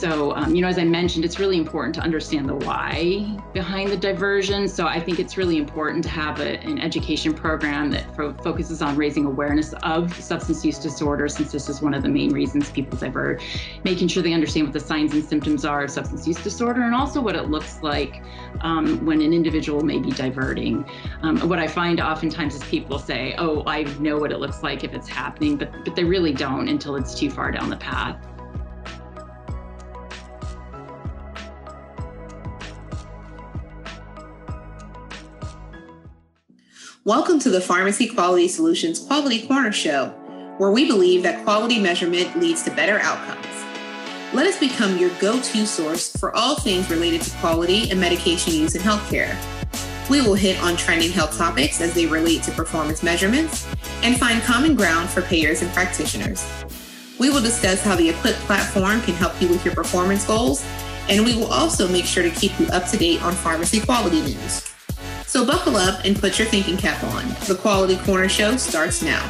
So, as I mentioned, it's really important to understand the why behind the diversion. So I think it's really important to have an education program that focuses on raising awareness of substance use disorder, since this is one of the main reasons people divert, making sure they understand what the signs and symptoms are of substance use disorder, and also what it looks like when an individual may be diverting. What I find oftentimes is people say, oh, I know what it looks like if it's happening, but they really don't until it's too far down the path. Welcome to the Pharmacy Quality Solutions Quality Corner Show, where we believe that quality measurement leads to better outcomes. Let us become your go-to source for all things related to quality and medication use in healthcare. We will hit on trending health topics as they relate to performance measurements and find common ground for payers and practitioners. We will discuss how the Equip platform can help you with your performance goals, and we will also make sure to keep you up to date on pharmacy quality news. So buckle up and put your thinking cap on. The Quality Corner Show starts now.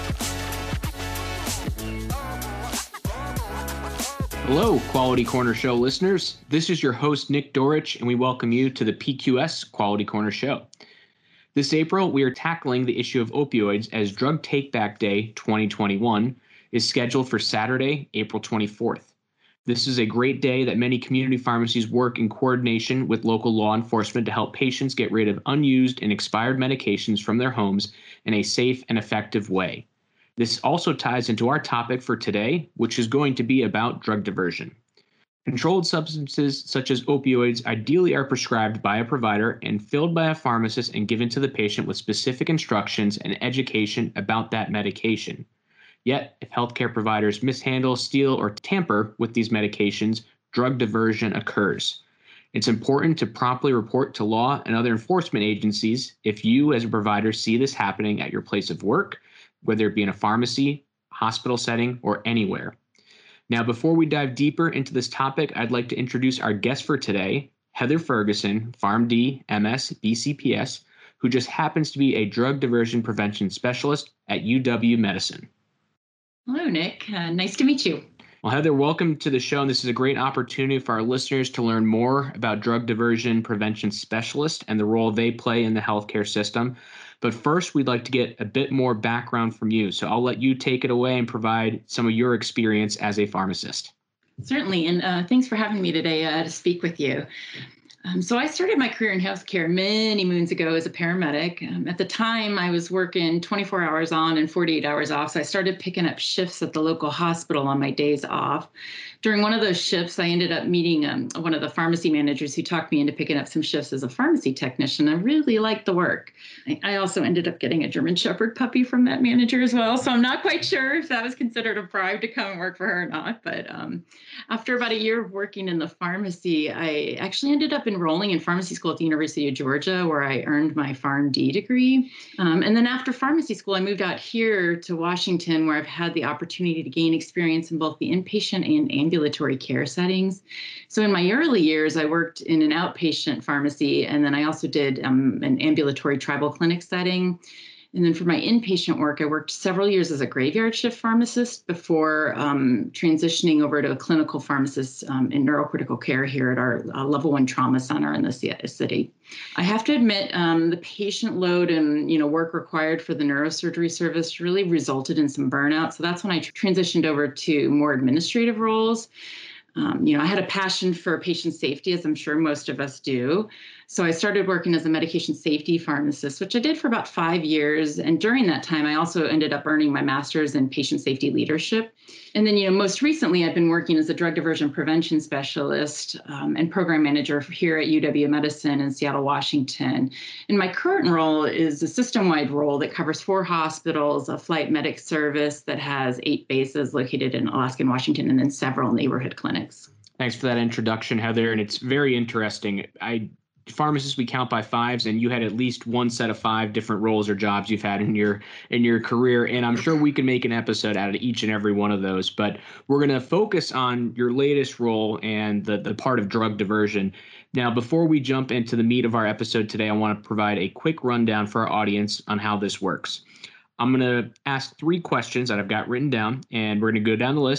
Hello, Quality Corner Show listeners. This is your host, Nick Dorich, and we welcome you to the PQS Quality Corner Show. This April, we are tackling the issue of opioids as Drug Take-Back Day 2021 is scheduled for Saturday, April 24th. This is a great day that many community pharmacies work in coordination with local law enforcement to help patients get rid of unused and expired medications from their homes in a safe and effective way. This also ties into our topic for today, which is going to be about drug diversion. Controlled substances such as opioids ideally are prescribed by a provider and filled by a pharmacist and given to the patient with specific instructions and education about that medication. Yet, if healthcare providers mishandle, steal, or tamper with these medications, drug diversion occurs. It's important to promptly report to law and other enforcement agencies if you, as a provider, see this happening at your place of work, whether it be in a pharmacy, hospital setting, or anywhere. Now, before we dive deeper into this topic, I'd like to introduce our guest for today, Heather Ferguson, PharmD, MS, BCPS, who just happens to be a drug diversion prevention specialist at UW-Medicine. Hello, Nick. Nice to meet you. Well, Heather, welcome to the show. And this is a great opportunity for our listeners to learn more about drug diversion prevention specialists and the role they play in the healthcare system. But first, we'd like to get a bit more background from you. So I'll let you take it away and provide some of your experience as a pharmacist. Certainly. And thanks for having me today to speak with you. So I started my career in healthcare many moons ago as a paramedic. At the time, I was working 24 hours on and 48 hours off. So I started picking up shifts at the local hospital on my days off. During one of those shifts, I ended up meeting one of the pharmacy managers who talked me into picking up some shifts as a pharmacy technician. I really liked the work. I also ended up getting a German Shepherd puppy from that manager as well. So I'm not quite sure if that was considered a bribe to come and work for her or not. But after about a year of working in the pharmacy, I actually ended up enrolling in pharmacy school at the University of Georgia, where I earned my PharmD degree. And then after pharmacy school, I moved out here to Washington, where I've had the opportunity to gain experience in both the inpatient and ambulatory care settings. So in my early years, I worked in an outpatient pharmacy, and then I also did an ambulatory tribal clinic setting. And then for my inpatient work, I worked several years as a graveyard shift pharmacist before transitioning over to a clinical pharmacist in neurocritical care here at our level 1 trauma center in the city. I have to admit, the patient load and work required for the neurosurgery service really resulted in some burnout. So that's when I transitioned over to more administrative roles. I had a passion for patient safety, as I'm sure most of us do. So I started working as a medication safety pharmacist, which I did for about 5 years. And during that time, I also ended up earning my master's in patient safety leadership. And then, most recently, I've been working as a drug diversion prevention specialist and program manager here at UW-Medicine in Seattle, Washington. And my current role is a system-wide role that covers 4 hospitals, a flight medic service that has 8 bases located in Alaska and Washington, and then several neighborhood clinics. Thanks for that introduction, Heather. And it's very interesting. Pharmacists, we count by 5s, and you had at least one set of 5 different roles or jobs you've had in your career. And I'm sure we can make an episode out of each and every one of those. But we're going to focus on your latest role and the part of drug diversion. Now, before we jump into the meat of our episode today, I want to provide a quick rundown for our audience on how this works. I'm going to ask 3 questions that I've got written down, and we're going to go down the list.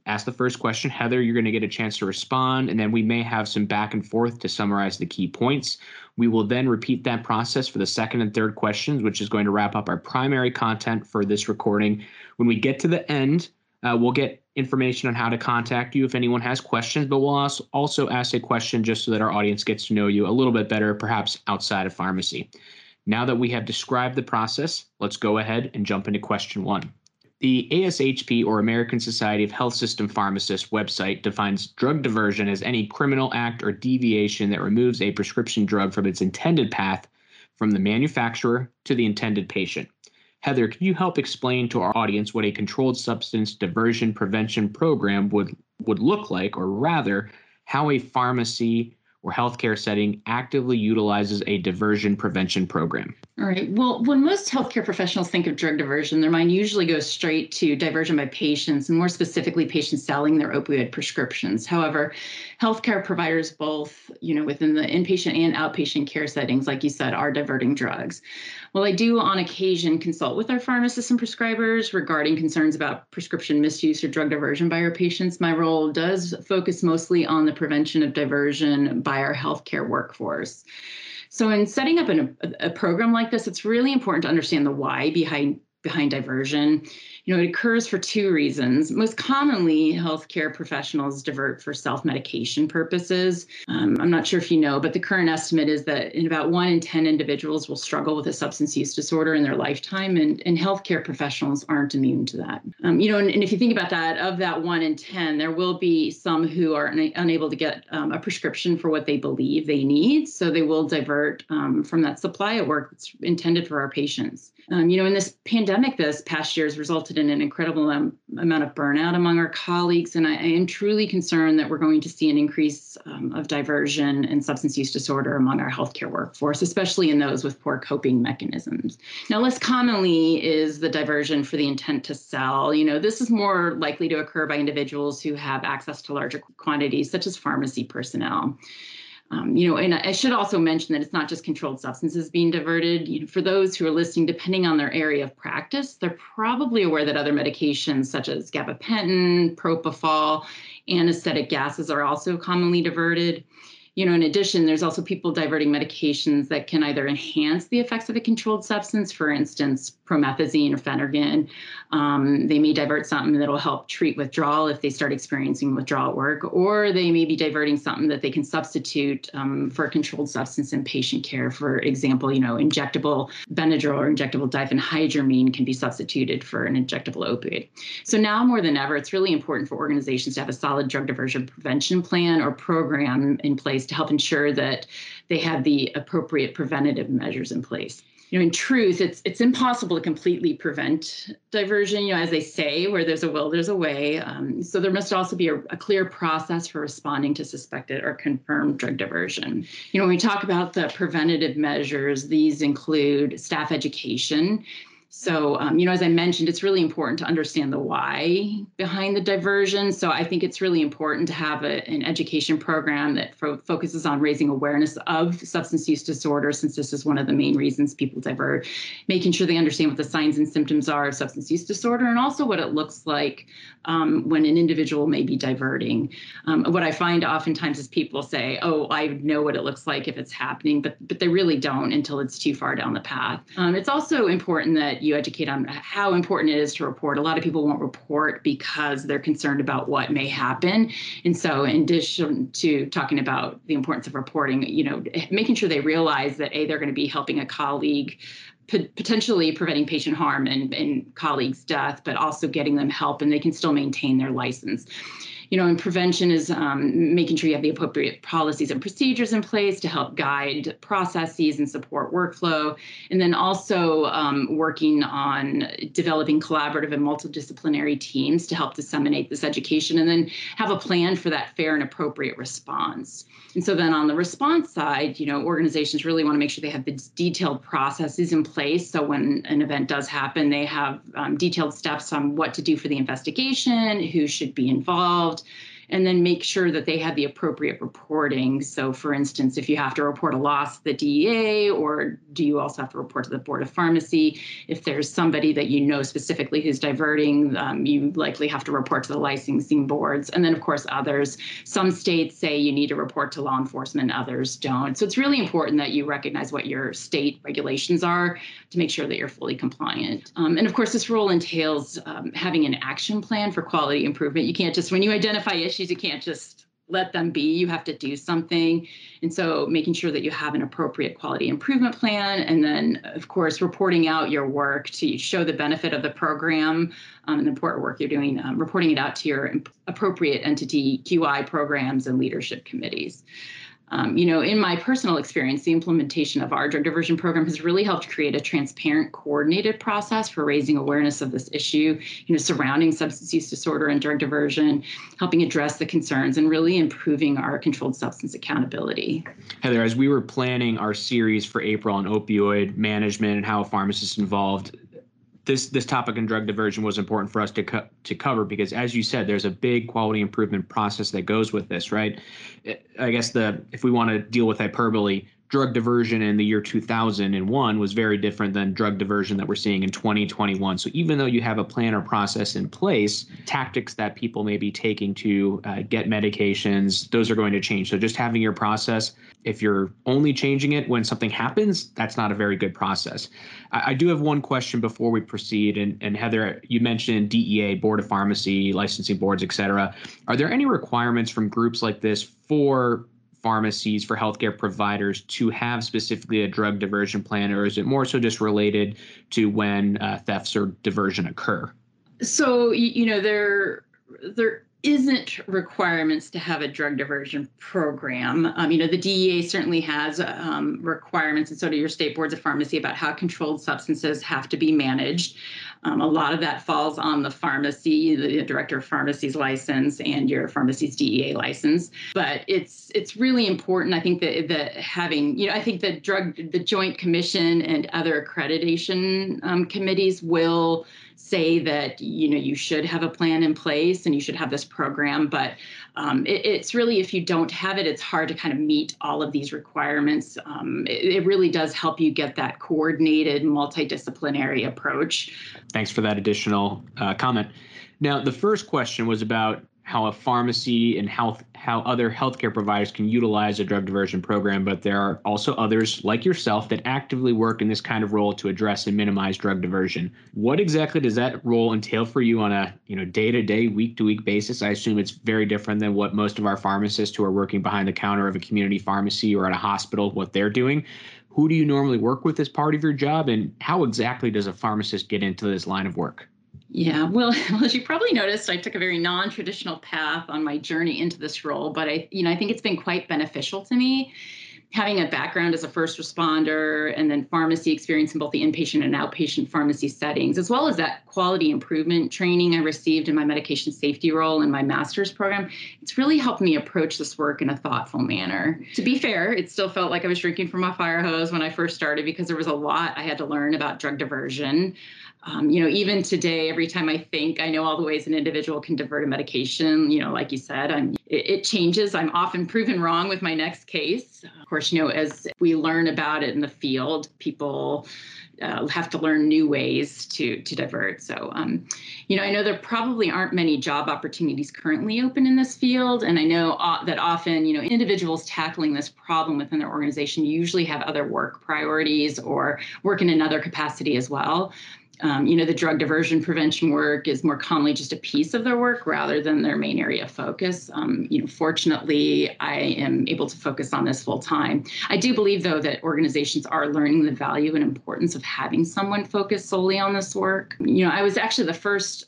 ask the first question. Heather, you're going to get a chance to respond, and then we may have some back and forth to summarize the key points. We will then repeat that process for the second and third questions, which is going to wrap up our primary content for this recording. When we get to the end, we'll get information on how to contact you if anyone has questions, but we'll also ask a question just so that our audience gets to know you a little bit better, perhaps outside of pharmacy. Now that we have described the process, let's go ahead and jump into question 1. The ASHP, or American Society of Health System Pharmacists website, defines drug diversion as any criminal act or deviation that removes a prescription drug from its intended path from the manufacturer to the intended patient. Heather, can you help explain to our audience what a controlled substance diversion prevention program would look like, or rather, how a pharmacy or healthcare setting actively utilizes a diversion prevention program? All right. Well, when most healthcare professionals think of drug diversion, their mind usually goes straight to diversion by patients, and more specifically, patients selling their opioid prescriptions. However, healthcare providers, both within the inpatient and outpatient care settings, like you said, are diverting drugs. Well, I do on occasion consult with our pharmacists and prescribers regarding concerns about prescription misuse or drug diversion by our patients. My role does focus mostly on the prevention of diversion by our healthcare workforce. So in setting up a program like this, it's really important to understand the why behind diversion. It occurs for 2 reasons. Most commonly, healthcare professionals divert for self-medication purposes. I'm not sure if you know, but the current estimate is that in about 1 in 10 individuals will struggle with a substance use disorder in their lifetime, and healthcare professionals aren't immune to that. And if you think about that, of that 1 in 10, there will be some who are unable to get a prescription for what they believe they need, so they will divert from that supply of work that's intended for our patients. In this pandemic this past year has resulted in an incredible amount of burnout among our colleagues, and I am truly concerned that we're going to see an increase of diversion and substance use disorder among our healthcare workforce, especially in those with poor coping mechanisms. Now, less commonly is the diversion for the intent to sell. This is more likely to occur by individuals who have access to larger quantities, such as pharmacy personnel. And I should also mention that it's not just controlled substances being diverted. For those who are listening, depending on their area of practice, they're probably aware that other medications such as gabapentin, propofol, anesthetic gases are also commonly diverted. In addition, there's also people diverting medications that can either enhance the effects of a controlled substance, for instance, promethazine or Phenergan. They may divert something that will help treat withdrawal if they start experiencing withdrawal at work, or they may be diverting something that they can substitute for a controlled substance in patient care. For example, injectable Benadryl or injectable diphenhydramine can be substituted for an injectable opioid. So now more than ever, it's really important for organizations to have a solid drug diversion prevention plan or program in place to help ensure that they have the appropriate preventative measures in place. In truth, it's impossible to completely prevent diversion. As they say, where there's a will, there's a way. So there must also be a clear process for responding to suspected or confirmed drug diversion. When we talk about the preventative measures, these include staff education. So, as I mentioned, it's really important to understand the why behind the diversion. So I think it's really important to have an education program that focuses on raising awareness of substance use disorder, since this is one of the main reasons people divert, making sure they understand what the signs and symptoms are of substance use disorder, and also what it looks like when an individual may be diverting. What I find oftentimes is people say, oh, I know what it looks like if it's happening, but they really don't until it's too far down the path. It's also important that you educate on how important it is to report. A lot of people won't report because they're concerned about what may happen. And so in addition to talking about the importance of reporting, making sure they realize that, they're going to be helping a colleague, potentially preventing patient harm and colleagues' death, but also getting them help and they can still maintain their license. And prevention is making sure you have the appropriate policies and procedures in place to help guide processes and support workflow. And then also working on developing collaborative and multidisciplinary teams to help disseminate this education, and then have a plan for that fair and appropriate response. And so then on the response side, organizations really want to make sure they have the detailed processes in place. So when an event does happen, they have detailed steps on what to do for the investigation, who should be involved, and then make sure that they have the appropriate reporting. So for instance, if you have to report a loss to the DEA, or do you also have to report to the Board of Pharmacy? If there's somebody that you know specifically who's diverting, you likely have to report to the licensing boards. And then, of course, others. Some states say you need to report to law enforcement, others don't. So it's really important that you recognize what your state regulations are to make sure that you're fully compliant. And of course, this role entails having an action plan for quality improvement. You can't just, when you identify issues, you can't just let them be. You have to do something. And so making sure that you have an appropriate quality improvement plan, and then, of course, reporting out your work to show the benefit of the program and the important work you're doing, reporting it out to your appropriate entity, QI programs, and leadership committees. In my personal experience, the implementation of our drug diversion program has really helped create a transparent, coordinated process for raising awareness of this issue, surrounding substance use disorder and drug diversion, helping address the concerns, and really improving our controlled substance accountability. Heather, as we were planning our series for April on opioid management and how a pharmacist is involved, this topic in drug diversion was important for us to cover because, as you said, there's a big quality improvement process that goes with this, right? I guess if we want to deal with hyperbole, drug diversion in the year 2001 was very different than drug diversion that we're seeing in 2021. So even though you have a plan or process in place, tactics that people may be taking to get medications, those are going to change. So just having your process, if you're only changing it when something happens, that's not a very good process. I do have one question before we proceed. And Heather, you mentioned DEA, Board of Pharmacy, licensing boards, et cetera. Are there any requirements from groups like this for pharmacies, for healthcare providers to have specifically a drug diversion plan, or is it more so just related to when thefts or diversion occur? So, there isn't requirements to have a drug diversion program. The DEA certainly has requirements, and so do your state boards of pharmacy, about how controlled substances have to be managed. A lot of that falls on the pharmacy, the director of pharmacy's license, and your pharmacy's DEA license. But it's really important. I think that having, I think the Joint Commission and other accreditation committees will say that, you should have a plan in place and you should have this program. But it's really, if you don't have it, it's hard to kind of meet all of these requirements. It really does help you get that coordinated, multidisciplinary approach. Thanks for that additional comment. Now, the first question was about how a pharmacy and how other healthcare providers can utilize a drug diversion program, but there are also others like yourself that actively work in this kind of role to address and minimize drug diversion. What exactly does that role entail for you on a day-to-day, week-to-week basis? I assume it's very different than what most of our pharmacists who are working behind the counter of a community pharmacy or at a hospital, what they're doing. Who do you normally work with as part of your job, and how exactly does a pharmacist get into this line of work? Yeah, well, as you probably noticed, I took a very non-traditional path on my journey into this role, but I think it's been quite beneficial to me. Having a background as a first responder and then pharmacy experience in both the inpatient and outpatient pharmacy settings, as well as that quality improvement training I received in my medication safety role in my master's program, it's really helped me approach this work in a thoughtful manner. To be fair, it still felt like I was drinking from a fire hose when I first started because there was a lot I had to learn about drug diversion. Even today, every time I think I know all the ways an individual can divert a medication, like you said, it changes. I'm often proven wrong with my next case. Of course, as we learn about it in the field, people have to learn new ways to divert. So, I know there probably aren't many job opportunities currently open in this field. And I know that often, individuals tackling this problem within their organization usually have other work priorities or work in another capacity as well. The drug diversion prevention work is more commonly just a piece of their work rather than their main area of focus. Fortunately, I am able to focus on this full time. I do believe, though, that organizations are learning the value and importance of having someone focus solely on this work. I was actually the first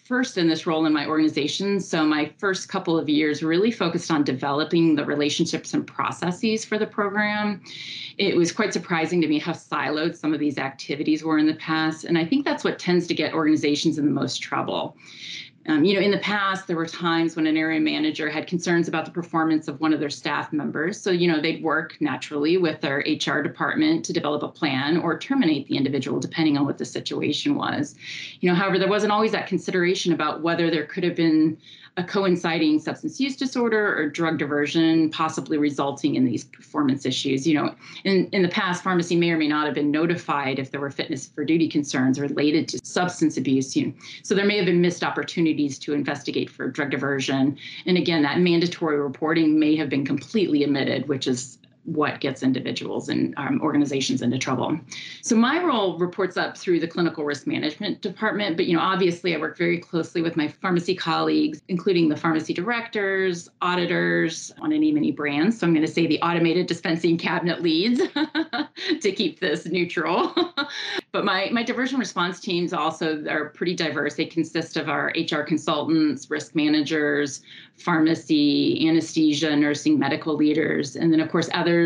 in this role in my organization. So my first couple of years really focused on developing the relationships and processes for the program. It was quite surprising to me how siloed some of these activities were in the past. And I think that's what tends to get organizations in the most trouble. In the past, there were times when an area manager had concerns about the performance of one of their staff members. So, they'd work naturally with their HR department to develop a plan or terminate the individual, depending on what the situation was. However, there wasn't always that consideration about whether there could have been a coinciding substance use disorder or drug diversion, possibly resulting in these performance issues. In the past, pharmacy may or may not have been notified if there were fitness for duty concerns related to substance abuse. So there may have been missed opportunities to investigate for drug diversion. And again, that mandatory reporting may have been completely omitted, which is what gets individuals and organizations into trouble. So my role reports up through the clinical risk management department, but obviously I work very closely with my pharmacy colleagues, including the pharmacy directors, auditors on any brands. So I'm going to say the automated dispensing cabinet leads to keep this neutral. But my diversion response teams also are pretty diverse. They consist of our HR consultants, risk managers, pharmacy, anesthesia, nursing, medical leaders, and then of course others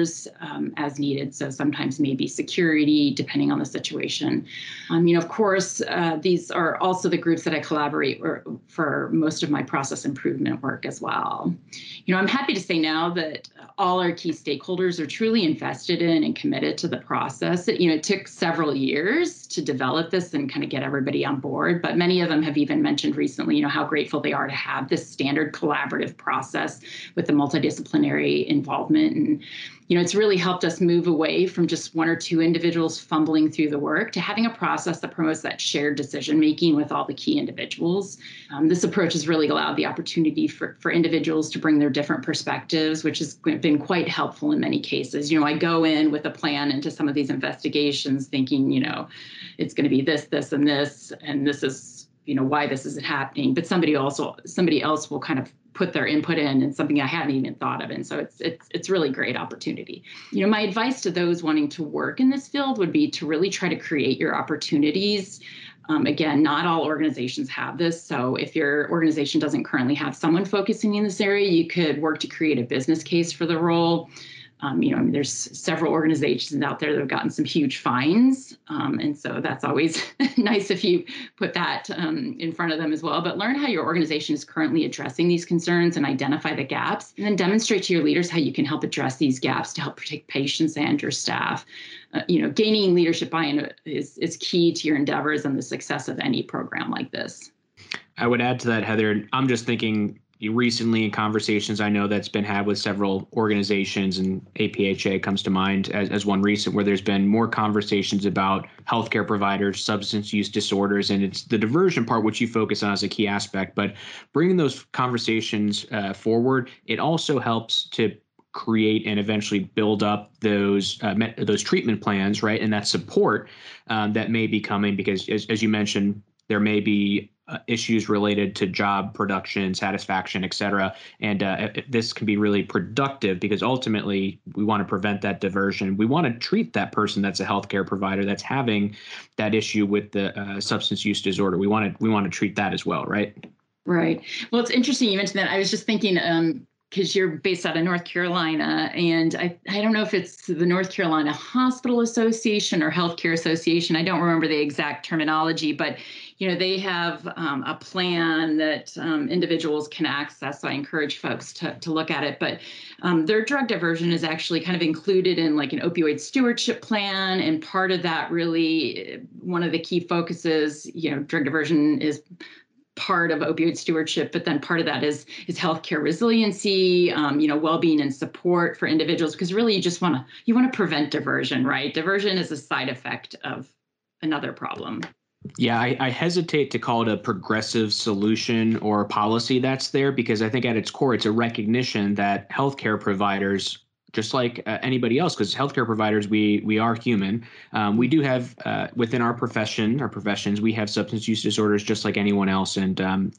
as needed. So sometimes maybe security, depending on the situation. Of course, these are also the groups that I collaborate for most of my process improvement work as well. I'm happy to say now that all our key stakeholders are truly invested in and committed to the process. It took several years to develop this and kind of get everybody on board, but many of them have even mentioned recently, how grateful they are to have this standard collaborative process with the multidisciplinary involvement. And it's really helped us move away from just one or two individuals fumbling through the work to having a process that promotes that shared decision-making with all the key individuals. This approach has really allowed the opportunity for individuals to bring their different perspectives, which has been quite helpful in many cases. I go in with a plan into some of these investigations thinking, it's going to be this, and this is, why this isn't happening. But somebody else will kind of put their input in and something I hadn't even thought of. And so it's really a great opportunity. My advice to those wanting to work in this field would be to really try to create your opportunities. Again, not all organizations have this. So if your organization doesn't currently have someone focusing in this area, you could work to create a business case for the role. There's several organizations out there that have gotten some huge fines. And so that's always nice if you put that in front of them as well. But learn how your organization is currently addressing these concerns and identify the gaps, and then demonstrate to your leaders how you can help address these gaps to help protect patients and your staff. Gaining leadership buy-in is key to your endeavors and the success of any program like this. I would add to that, Heather, I'm just thinking recently in conversations I know that's been had with several organizations, and APHA comes to mind as one recent, where there's been more conversations about healthcare providers, substance use disorders, and it's the diversion part which you focus on as a key aspect. But bringing those conversations forward, it also helps to create and eventually build up those treatment plans, right? And that support that may be coming, because as you mentioned, there may be issues related to job production, satisfaction, et cetera. And this can be really productive, because ultimately we want to prevent that diversion. We want to treat that person that's a healthcare provider that's having that issue with the substance use disorder. We want to treat that as well, right? Right. Well, it's interesting you mentioned that. I was just thinking, because you're based out of North Carolina, and I don't know if it's the North Carolina Hospital Association or Healthcare Association. I don't remember the exact terminology, but they have a plan that individuals can access. So I encourage folks to look at it. But their drug diversion is actually kind of included in like an opioid stewardship plan. And part of that, really, one of the key focuses, drug diversion is part of opioid stewardship, but then part of that is healthcare resiliency, well-being and support for individuals, because really you want to prevent diversion, right? Diversion is a side effect of another problem. Yeah, I hesitate to call it a progressive solution or policy that's there, because I think at its core, it's a recognition that healthcare providers, just like anybody else, because healthcare providers, we are human. We do have within our professions, we have substance use disorders just like anyone else. And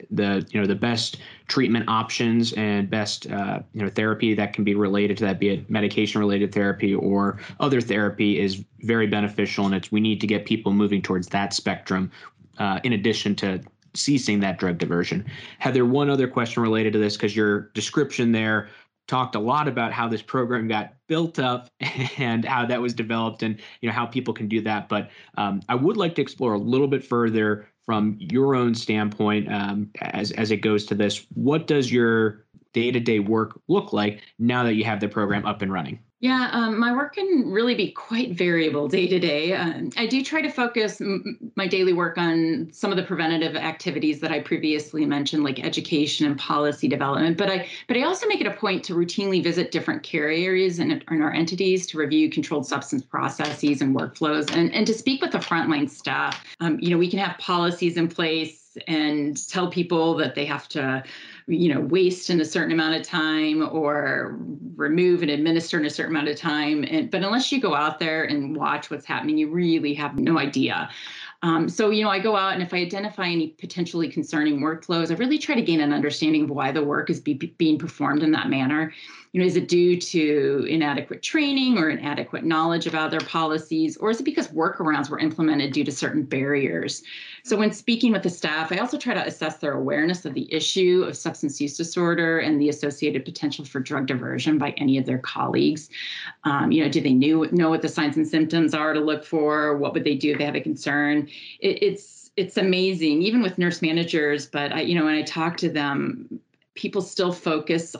the best treatment options and best therapy that can be related to that, be it medication related therapy or other therapy, is very beneficial. And we need to get people moving towards that spectrum in addition to ceasing that drug diversion. Heather, one other question related to this, because your description there talked a lot about how this program got built up and how that was developed and how people can do that. But I would like to explore a little bit further from your own standpoint as it goes to this. What does your day-to-day work look like now that you have the program up and running? Yeah, my work can really be quite variable day to day. I do try to focus my daily work on some of the preventative activities that I previously mentioned, like education and policy development. But I also make it a point to routinely visit different care areas in our entities to review controlled substance processes and workflows, and to speak with the frontline staff. We can have policies in place and tell people that they have to waste in a certain amount of time or remove and administer in a certain amount of time. But unless you go out there and watch what's happening, you really have no idea. So I go out, and if I identify any potentially concerning workflows, I really try to gain an understanding of why the work is being performed in that manner. Is it due to inadequate training or inadequate knowledge about their policies, or is it because workarounds were implemented due to certain barriers? So when speaking with the staff, I also try to assess their awareness of the issue of substance use disorder and the associated potential for drug diversion by any of their colleagues. Do they know what the signs and symptoms are to look for? What would they do if they have a concern? It's amazing, even with nurse managers. But when I talk to them, people still focus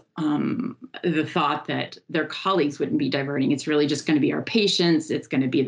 the thought that their colleagues wouldn't be diverting. It's really just going to be our patients. It's going to be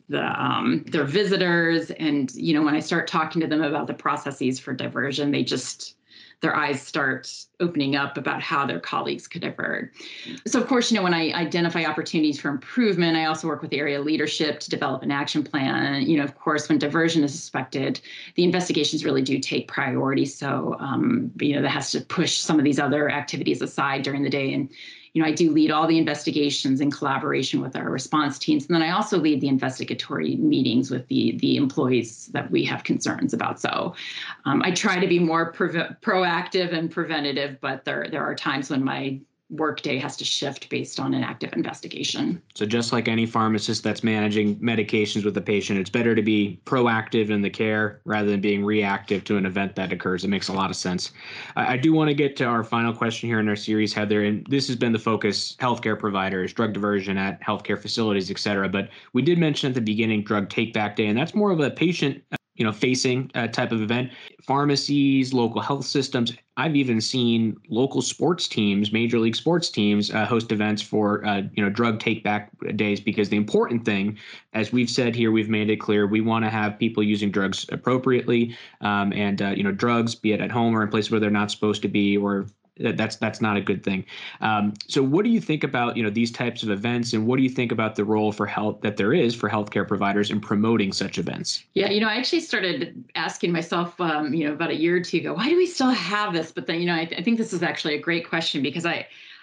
their visitors. And when I start talking to them about the processes for diversion, their eyes start opening up about how their colleagues could divert. So, of course, when I identify opportunities for improvement, I also work with area leadership to develop an action plan. Of course, when diversion is suspected, the investigations really do take priority. So, that has to push some of these other activities aside during the day. And I do lead all the investigations in collaboration with our response teams. And then I also lead the investigatory meetings with the employees that we have concerns about. So I try to be more proactive and preventative, but there are times when my workday has to shift based on an active investigation. So just like any pharmacist that's managing medications with a patient, it's better to be proactive in the care rather than being reactive to an event that occurs. It makes a lot of sense. I do want to get to our final question here in our series, Heather, and this has been the focus: healthcare providers, drug diversion at healthcare facilities, et cetera. But we did mention at the beginning Drug Take Back Day, and that's more of a patient facing type of event. Pharmacies, local health systems. I've even seen local sports teams, major league sports teams, host events for drug take back days, because the important thing, as we've said here, we've made it clear, we want to have people using drugs appropriately, and drugs, be it at home or in places where they're not supposed to be, or that's not a good thing. So what do you think about these types of events, and what do you think about the role for health that there is for healthcare providers in promoting such events? Yeah, I actually started asking myself, about a year or two ago, why do we still have this? But then, I think this is actually a great question, because I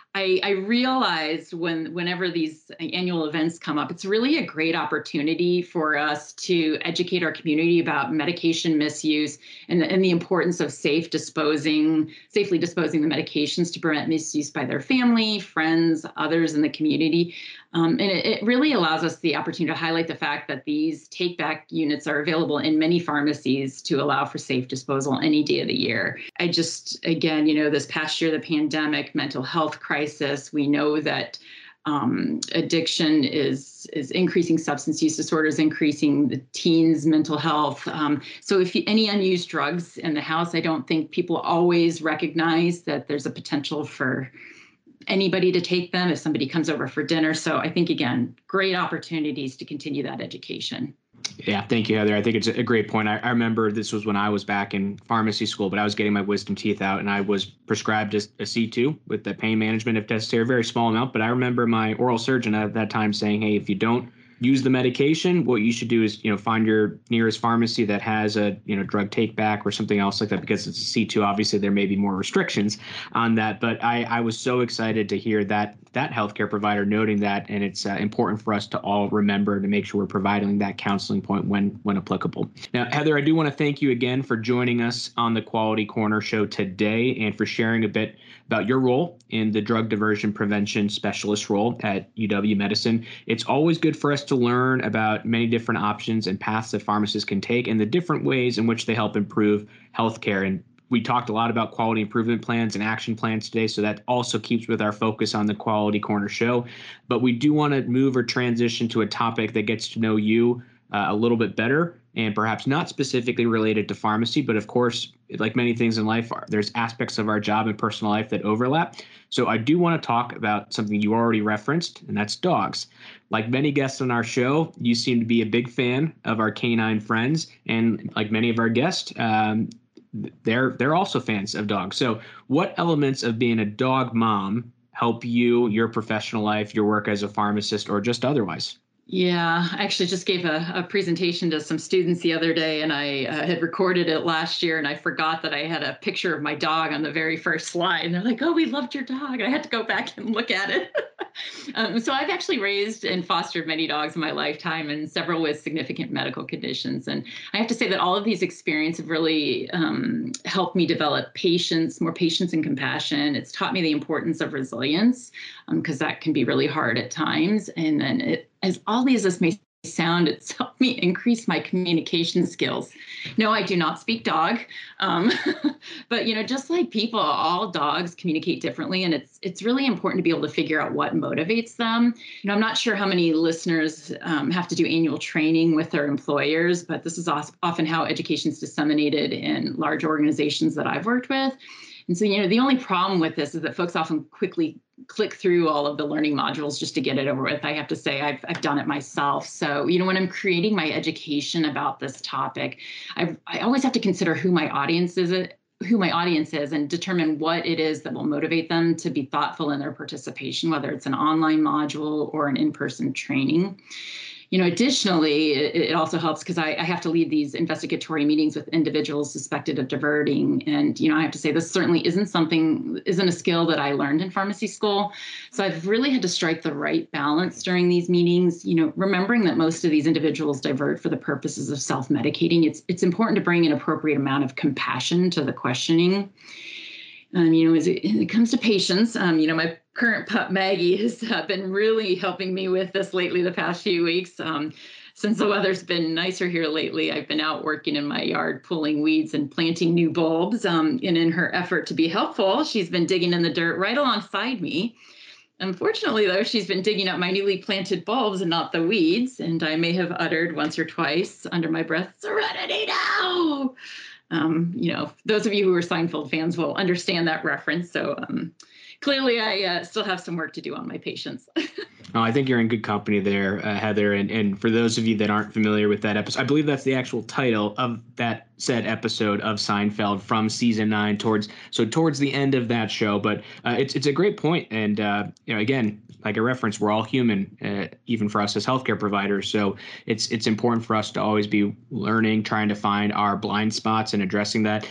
realized whenever these annual events come up, it's really a great opportunity for us to educate our community about medication misuse and the importance of safely disposing the medications to prevent misuse by their family, friends, others in the community. And it really allows us the opportunity to highlight the fact that these take-back units are available in many pharmacies to allow for safe disposal any day of the year. Again, this past year, the pandemic, mental health crisis, we know that addiction is increasing, substance use disorders, increasing the teens' mental health. So if any unused drugs in the house, I don't think people always recognize that there's a potential for anybody to take them if somebody comes over for dinner. So I think, again, great opportunities to continue that education. Yeah, thank you, Heather. I think it's a great point. I remember this was when I was back in pharmacy school, but I was getting my wisdom teeth out, and I was prescribed a C2 with the pain management if necessary, a very small amount. But I remember my oral surgeon at that time saying, hey, if you don't use the medication, what you should do is, find your nearest pharmacy that has a, drug take back or something else like that, because it's a C2. Obviously, there may be more restrictions on that. But I was so excited to hear that healthcare provider noting that, and it's important for us to all remember to make sure we're providing that counseling point when applicable. Now, Heather, I do want to thank you again for joining us on the Quality Corner show today and for sharing a bit about your role in the drug diversion prevention specialist role at UW-Medicine. It's always good for us to learn about many different options and paths that pharmacists can take and the different ways in which they help improve healthcare. And We talked a lot about quality improvement plans and action plans today, so that also keeps with our focus on the Quality Corner show. But we do want to move or transition to a topic that gets to know you a little bit better, and perhaps not specifically related to pharmacy, but of course, like many things in life, there's aspects of our job and personal life that overlap. So I do want to talk about something you already referenced, and that's dogs. Like many guests on our show, you seem to be a big fan of our canine friends, and like many of our guests, they're also fans of dogs. So what elements of being a dog mom help you, your professional life, your work as a pharmacist, or just otherwise? Yeah, I actually just gave a presentation to some students the other day, and I had recorded it last year, and I forgot that I had a picture of my dog on the very first slide. And they're like, "Oh, we loved your dog." I had to go back and look at it. So I've actually raised and fostered many dogs in my lifetime, and several with significant medical conditions. And I have to say that all of these experiences have really helped me develop more patience and compassion. It's taught me the importance of resilience, because that can be really hard at times. And then as oddly as this may sound, it's helped me increase my communication skills. No, I do not speak dog. But, just like people, all dogs communicate differently. And it's really important to be able to figure out what motivates them. I'm not sure how many listeners have to do annual training with their employers, but this is often how education is disseminated in large organizations that I've worked with. And so, the only problem with this is that folks often quickly click through all of the learning modules just to get it over with. I have to say I've done it myself. So, when I'm creating my education about this topic, I always have to consider who my audience is and determine what it is that will motivate them to be thoughtful in their participation, whether it's an online module or an in-person training. Additionally, it also helps because I have to lead these investigatory meetings with individuals suspected of diverting. And, I have to say this certainly isn't a skill that I learned in pharmacy school. So I've really had to strike the right balance during these meetings, remembering that most of these individuals divert for the purposes of self-medicating. It's important to bring an appropriate amount of compassion to the questioning. As it comes to patients, my current pup Maggie has been really helping me with this lately the past few weeks. Since the weather's been nicer here lately, I've been out working in my yard, pulling weeds and planting new bulbs. And in her effort to be helpful, she's been digging in the dirt right alongside me. Unfortunately, though, she's been digging up my newly planted bulbs and not the weeds. And I may have uttered once or twice under my breath, "Serenity now!" Those of you who are Seinfeld fans will understand that reference. So clearly, I still have some work to do on my patience. Oh, I think you're in good company there, Heather. And for those of you that aren't familiar with that episode, I believe that's the actual title of that said episode of Seinfeld from season 9 towards the end of that show. But it's a great point. And, again, like a reference, we're all human, even for us as healthcare providers. So it's important for us to always be learning, trying to find our blind spots and addressing that.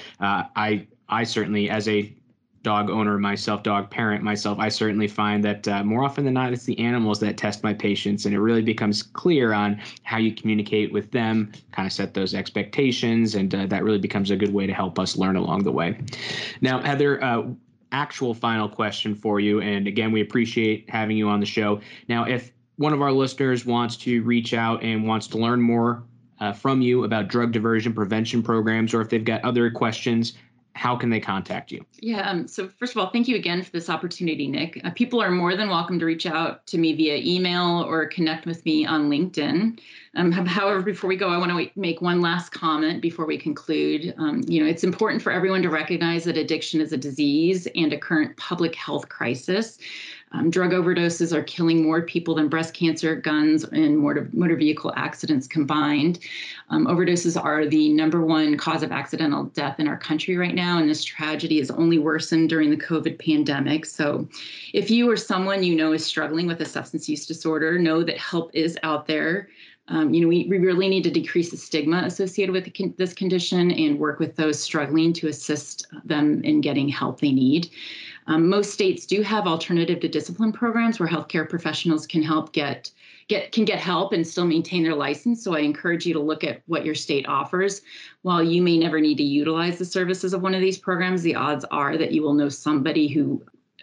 I certainly, as a dog owner myself, dog parent myself, I certainly find that more often than not, it's the animals that test my patience, and it really becomes clear on how you communicate with them, kind of set those expectations, and that really becomes a good way to help us learn along the way. Now, Heather, actual final question for you, and again, we appreciate having you on the show. Now, if one of our listeners wants to reach out and wants to learn more from you about drug diversion prevention programs, or if they've got other questions, how can they contact you? Yeah. So first of all, thank you again for this opportunity, Nick. People are more than welcome to reach out to me via email or connect with me on LinkedIn. However, before we go, I want to make one last comment before we conclude. It's important for everyone to recognize that addiction is a disease and a current public health crisis. Drug overdoses are killing more people than breast cancer, guns, and motor vehicle accidents combined. Overdoses are the #1 cause of accidental death in our country right now, and this tragedy has only worsened during the COVID pandemic. So if you or someone you know is struggling with a substance use disorder, know that help is out there. We really need to decrease the stigma associated with this condition and work with those struggling to assist them in getting help they need. Most states do have alternative to discipline programs where healthcare professionals can get help and still maintain their license. So I encourage you to look at what your state offers. While you may never need to utilize the services of one of these programs, the odds are that you will know somebody who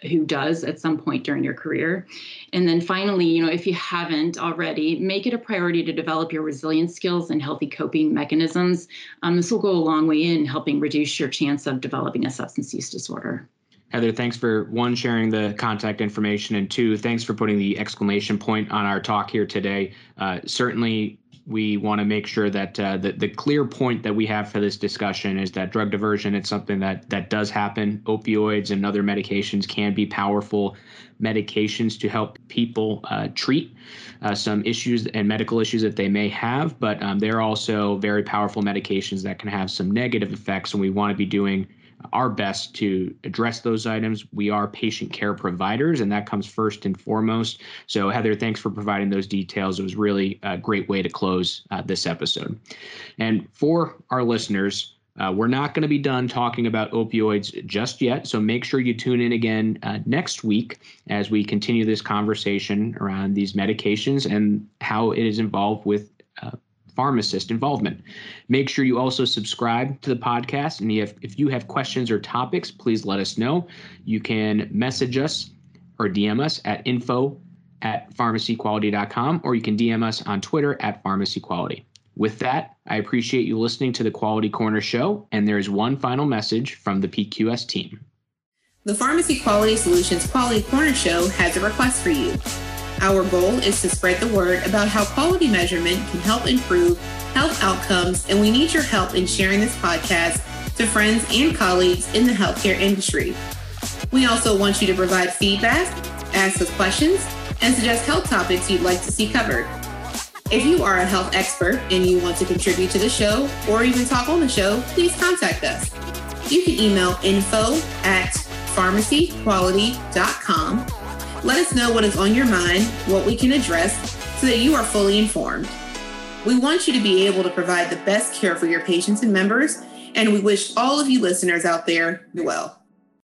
who does at some point during your career. And then finally, if you haven't already, make it a priority to develop your resilience skills and healthy coping mechanisms. This will go a long way in helping reduce your chance of developing a substance use disorder. Heather, thanks for one, sharing the contact information, and two, thanks for putting the exclamation point on our talk here today. Certainly, we want to make sure that the clear point that we have for this discussion is that drug diversion, it's something that does happen. Opioids and other medications can be powerful medications to help people treat some issues and medical issues that they may have, but they're also very powerful medications that can have some negative effects, and we want to be doing our best to address those items. We are patient care providers, and that comes first and foremost. So Heather, thanks for providing those details. It was really a great way to close this episode. And for our listeners, we're not going to be done talking about opioids just yet. So make sure you tune in again next week as we continue this conversation around these medications and how it is involved with pharmacist involvement. Make sure you also subscribe to the podcast. And if you have questions or topics, please let us know. You can message us or DM us at info@pharmacyquality.com, or you can DM us on Twitter @pharmacyquality. With that, I appreciate you listening to the Quality Corner Show. And there is one final message from the PQS team. The Pharmacy Quality Solutions Quality Corner Show has a request for you. Our goal is to spread the word about how quality measurement can help improve health outcomes, and we need your help in sharing this podcast to friends and colleagues in the healthcare industry. We also want you to provide feedback, ask us questions, and suggest health topics you'd like to see covered. If you are a health expert and you want to contribute to the show or even talk on the show, please contact us. You can email info@pharmacyquality.com. Let us know what is on your mind, what we can address, so that you are fully informed. We want you to be able to provide the best care for your patients and members, and we wish all of you listeners out there well.